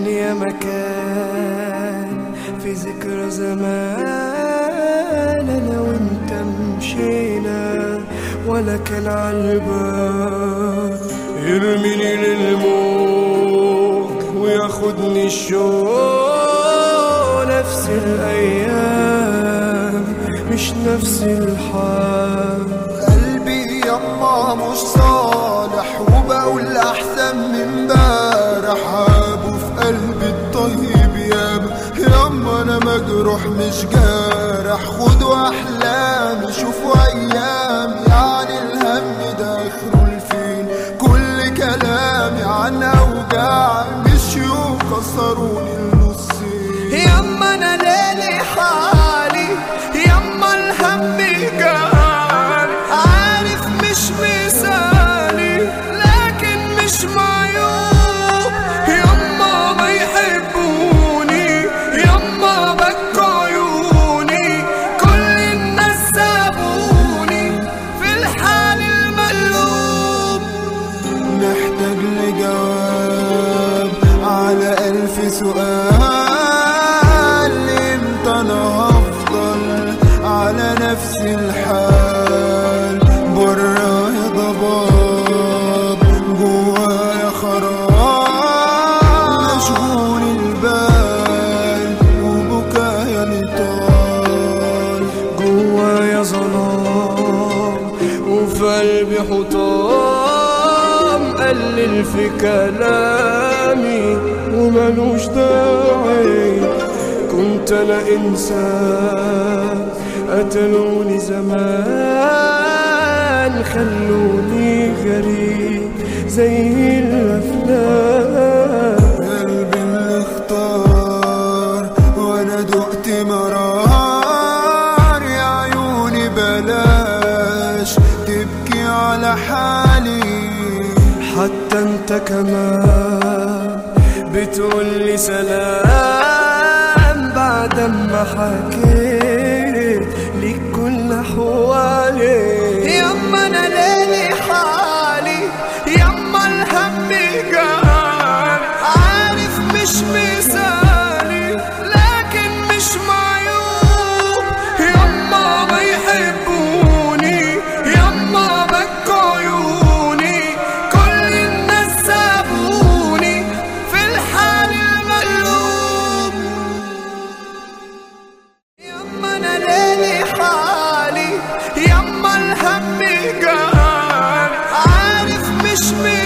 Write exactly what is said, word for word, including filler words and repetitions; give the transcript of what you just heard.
كان يا مكان في ذكرى زمان انا وانت مشينا، ولا كان عالبال يرميني للموت وياخدني الشوق. نفس الايام مش نفس الحال. قلبي يما مش صالح وبقول احسن من امبارح. ابو في قلبي الطيب يابا يما انا مجروح مش جارح. خدوا احلامي شوفوا ايامي، يعني الهم ده اخره الفين. كل كلامي عن اوجاعي مشيوا كسروني النصين. يما انا ليلي حالي، يما الهم جال. عارف مش مثالي لكن مش معيوب. يما ما يحبوني، يما بكوا عيوني. كل الناس سابوني في الحال المقلوب. محتاج لجواب على ألف سؤال. امتى أنا هفضل على نفس الحال؟ برايا ضباب جوايا خراب. مشغول البال وبكايا نطال. جوايا ظلام وفي قلبي حطام. قلل في كلامي وملوش داعي. كنت انا انسان قتلوني زمان. خلوني غريب زي الافلام. قلبي اللي اختار وانا دقت مرار. يا عيوني بلاش تبكي على حالي. حتى انت كمان بتقولي سلام بعد ما حكيت ليك كل احوالي. يما انا ليلي حالي، يما الهم جال. عارف مش مثالي لكن مش معيوب. يما ما يحبوني، يما بكوا عيوني. كل الناس سابوني في الحال المقلوب. يما انا ليلي حالي، يما الهم جال. عارف مش مثالي